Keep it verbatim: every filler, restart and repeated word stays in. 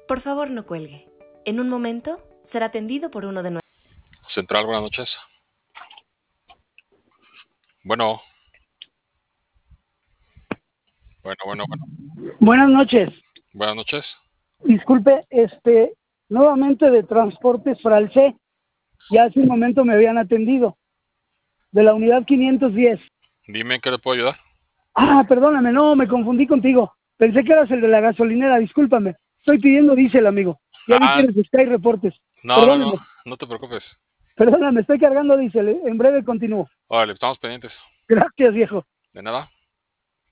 Por favor, no cuelgue. En un momento será atendido por uno de nuestros... Central, buenas noches. Bueno. Bueno, bueno, bueno. Buenas noches. Buenas noches. Disculpe, este, nuevamente de Transportes Fralce. Ya hace un momento me habían atendido. De la unidad quinientos diez. Dime en qué le puedo ayudar. Ah, perdóname, no, me confundí contigo. Pensé que eras el de la gasolinera, discúlpame. Estoy pidiendo diésel, amigo. Ya vi Ah, que eres de Sky Reportes. no, no, no, Perdóname, no te preocupes. perdóname, estoy cargando diésel. ¿eh? En breve continúo. Órale, estamos pendientes. Gracias, viejo. De nada.